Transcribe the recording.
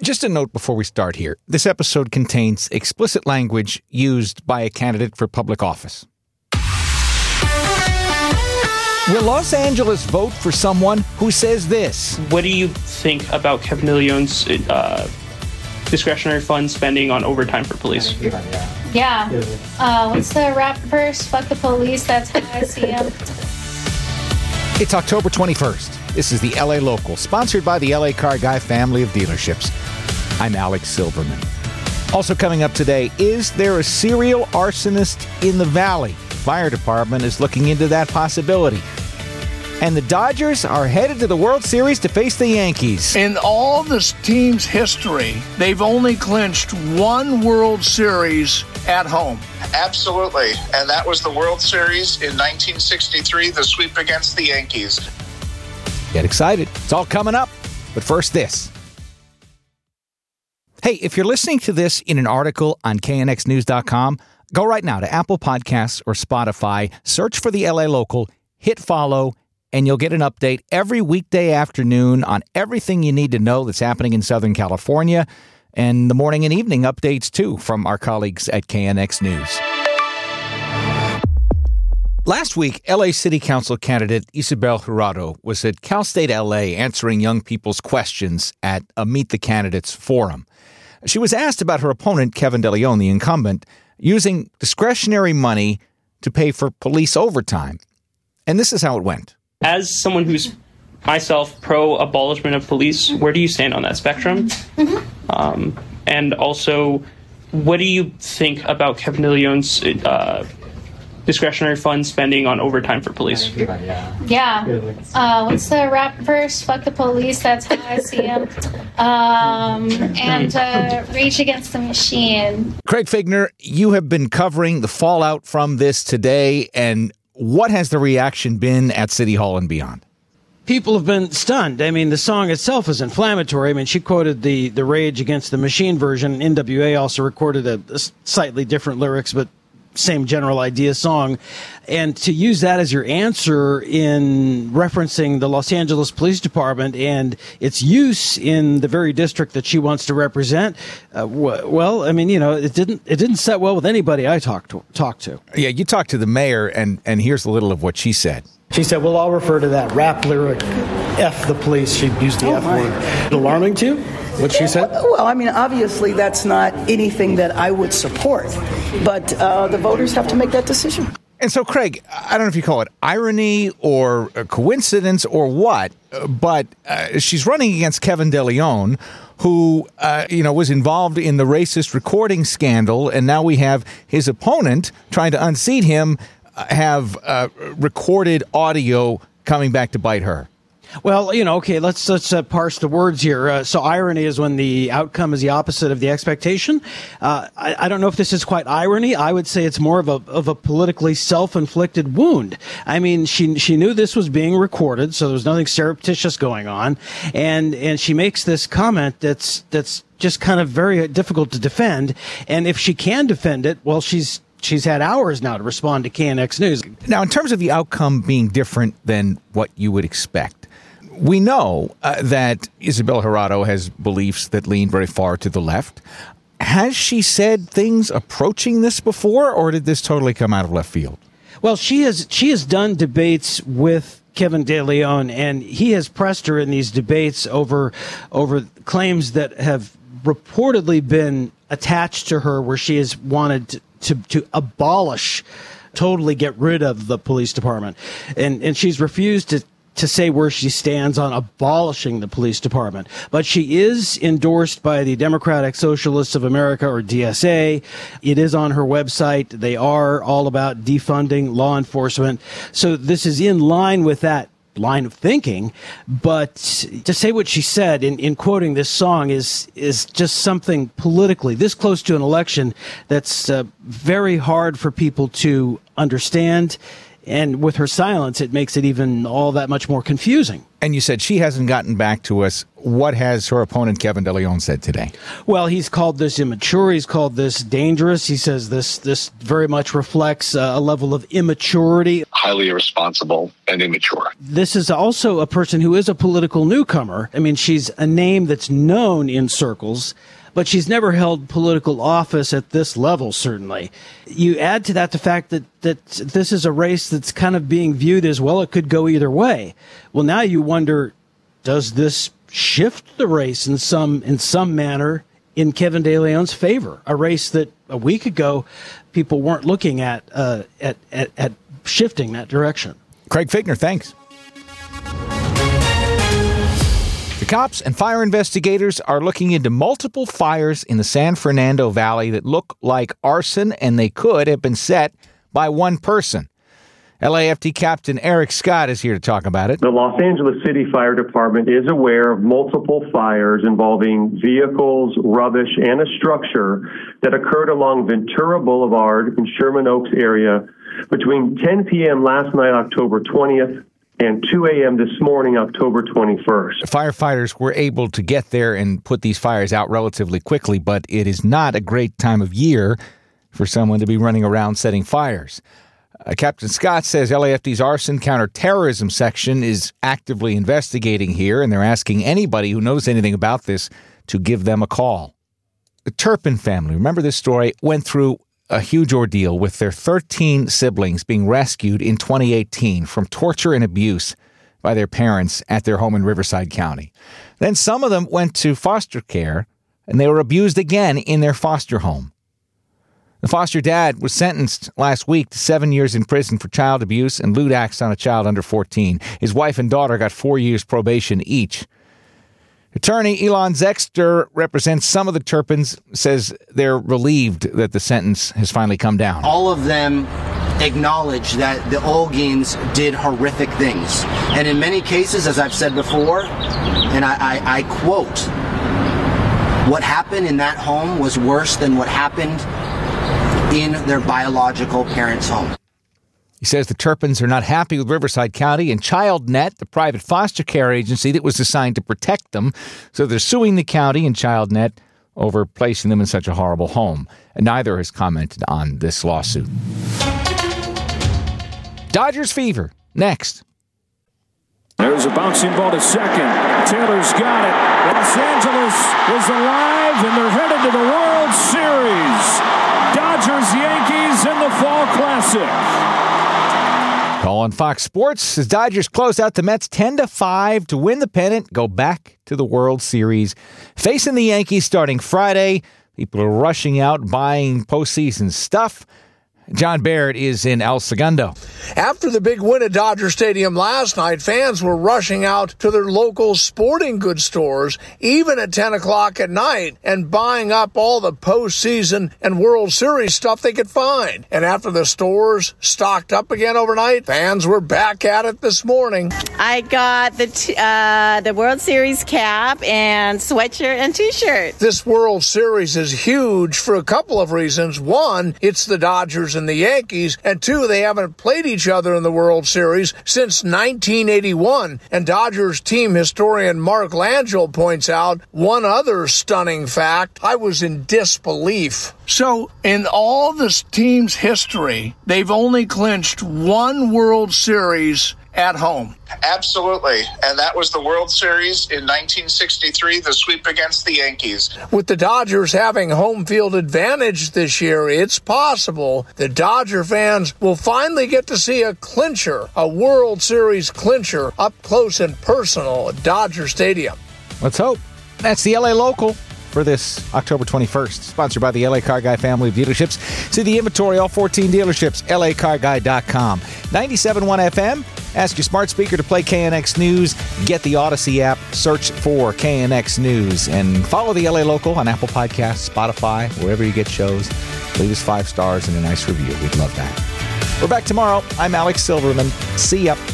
Just a note before we start here. This episode contains explicit language used by a candidate for public office. Will Los Angeles vote for someone who says this? What do you think about Kevin De Leon's discretionary fund spending on overtime for police? Yeah. What's the rap verse? Fuck the police, that's how I see them. It's October 21st. This is the LA Local, sponsored by the LA Car Guy family of dealerships. I'm Alex Silverman. Also coming up today, is there a serial arsonist in the Valley? The fire department is looking into that possibility. And the Dodgers are headed to the World Series to face the Yankees. In all this team's history, they've only clinched one World Series at home. Absolutely. And that was the World Series in 1963, the sweep against the Yankees. Get excited. It's all coming up. But first, this. Hey, if you're listening to this in an article on knxnews.com, go right now to Apple Podcasts or Spotify, search for the LA Local, hit follow, and you'll get an update every weekday afternoon on everything you need to know that's happening in Southern California, and the morning and evening updates, too, from our colleagues at KNX News. Last week, LA City Council candidate Isabel Jurado was at Cal State LA answering young people's questions at a Meet the Candidates forum. She was asked about her opponent, Kevin De Leon, the incumbent, using discretionary money to pay for police overtime. And this is how it went. As someone who's myself pro-abolishment of police, where do you stand on that spectrum? Mm-hmm. And also, what do you think about Kevin De Leon's discretionary fund spending on overtime for police? Yeah. What's the rap verse? Fuck the police, that's how I see them. And Rage Against the Machine. Craig Figner, you have been covering the fallout from this today, and what has the reaction been at City Hall and beyond? People have been stunned. I mean, the song itself is inflammatory. I mean, she quoted the Rage Against the Machine version. NWA also recorded a slightly different lyrics, but same general idea song. And to use that as your answer in referencing the Los Angeles Police Department and its use in the very district that she wants to represent, well, I mean, you know, it didn't set well with anybody I talked to. Yeah, you talked to the mayor, and here's a little of what she said. She said, well, I'll refer to that rap lyric, F the police. She used the F word. Alarming to you, what she said? Well, I mean, obviously that's not anything that I would support, but the voters have to make that decision. And so, Craig, I don't know if you call it irony or a coincidence or what, but she's running against Kevin De Leon, who, was involved in the racist recording scandal, and now we have his opponent trying to unseat him have recorded audio coming back to bite her. Well, you know, okay, let's parse the words here. So irony is when the outcome is the opposite of the expectation. I don't know if this is quite irony. I would say it's more of a politically self-inflicted wound. I mean, she knew this was being recorded, so there was nothing surreptitious going on, and she makes this comment that's just kind of very difficult to defend. And if she can defend it, well, she's had hours now to respond to KNX News. Now, in terms of the outcome being different than what you would expect, we know that Isabel Jurado has beliefs that lean very far to the left. Has she said things approaching this before, or did this totally come out of left field? Well, she has done debates with Kevin De Leon, and he has pressed her in these debates over claims that have reportedly been attached to her, where she has wanted to abolish, totally get rid of the police department, and she's refused to say where she stands on abolishing the police department. But she is endorsed by the Democratic Socialists of America, or DSA. It is on her website. They are all about defunding law enforcement. So this is in line with that line of thinking. But to say what she said in quoting this song is just something politically this close to an election that's very hard for people to understand And with her silence, it makes it even all that much more confusing. And you said she hasn't gotten back to us. What has her opponent, Kevin DeLeon, said today? Well, he's called this immature. He's called this dangerous. He says this very much reflects a level of immaturity. Highly irresponsible and immature. This is also a person who is a political newcomer. I mean, she's a name that's known in circles, but she's never held political office at this level, certainly. You add to that the fact that this is a race that's kind of being viewed as, well, it could go either way. Well, now you wonder, does this shift the race in some manner in Kevin DeLeon's favor? A race that a week ago people weren't looking at shifting that direction. Craig Figner, thanks. The cops and fire investigators are looking into multiple fires in the San Fernando Valley that look like arson, and they could have been set by one person. LAFD Captain Eric Scott is here to talk about it. The Los Angeles City Fire Department is aware of multiple fires involving vehicles, rubbish, and a structure that occurred along Ventura Boulevard in Sherman Oaks area between 10 p.m. last night, October 20th, and 2 a.m. this morning, October 21st. Firefighters were able to get there and put these fires out relatively quickly, but it is not a great time of year for someone to be running around setting fires. Captain Scott says LAFD's arson counterterrorism section is actively investigating here, and they're asking anybody who knows anything about this to give them a call. The Turpin family, remember this story, went through a huge ordeal with their 13 siblings being rescued in 2018 from torture and abuse by their parents at their home in Riverside County. Then some of them went to foster care, and they were abused again in their foster home. The foster dad was sentenced last week to 7 years in prison for child abuse and lewd acts on a child under 14. His wife and daughter got 4 years probation each. Attorney Elon Zexter represents some of the Turpins, says they're relieved that the sentence has finally come down. All of them acknowledge that the Olguins did horrific things. And in many cases, as I've said before, and I quote, what happened in that home was worse than what happened in their biological parents' home. He says the Turpins are not happy with Riverside County and ChildNet, the private foster care agency that was assigned to protect them. So they're suing the county and ChildNet over placing them in such a horrible home. And neither has commented on this lawsuit. Dodgers fever, next. There's a bouncing ball to second. Taylor's got it. Los Angeles is alive, and they're headed to the World Series. Dodgers-Yankees in the Fall Classic. Call on Fox Sports as Dodgers close out the Mets 10-5 to win the pennant, go back to the World Series. Facing the Yankees starting Friday. People are rushing out, buying postseason stuff. John Baird is in El Segundo. After the big win at Dodger Stadium last night, fans were rushing out to their local sporting goods stores, even at 10 o'clock at night, and buying up all the postseason and World Series stuff they could find. And after the stores stocked up again overnight, fans were back at it this morning. I got the World Series cap and sweatshirt and T-shirt. This World Series is huge for a couple of reasons. One, it's the Dodgers and the Yankees, and two, they haven't played each other in the World Series since 1981. And Dodgers team historian Mark Langell points out one other stunning fact. I was in disbelief. So, in all this team's history, they've only clinched one World Series at home. Absolutely. And that was the World Series in 1963, the sweep against the Yankees. With the Dodgers having home field advantage this year, it's possible the Dodger fans will finally get to see a clincher, a World Series clincher, up close and personal at Dodger Stadium. Let's hope. That's the LA Local for this October 21st. Sponsored by the LA Car Guy family of dealerships. See the inventory, all 14 dealerships, lacarguy.com. 97.1 FM. Ask your smart speaker to play KNX News. Get the Odyssey app. Search for KNX News. And follow the LA Local on Apple Podcasts, Spotify, wherever you get shows. Leave us 5 stars and a nice review. We'd love that. We're back tomorrow. I'm Alex Silverman. See ya.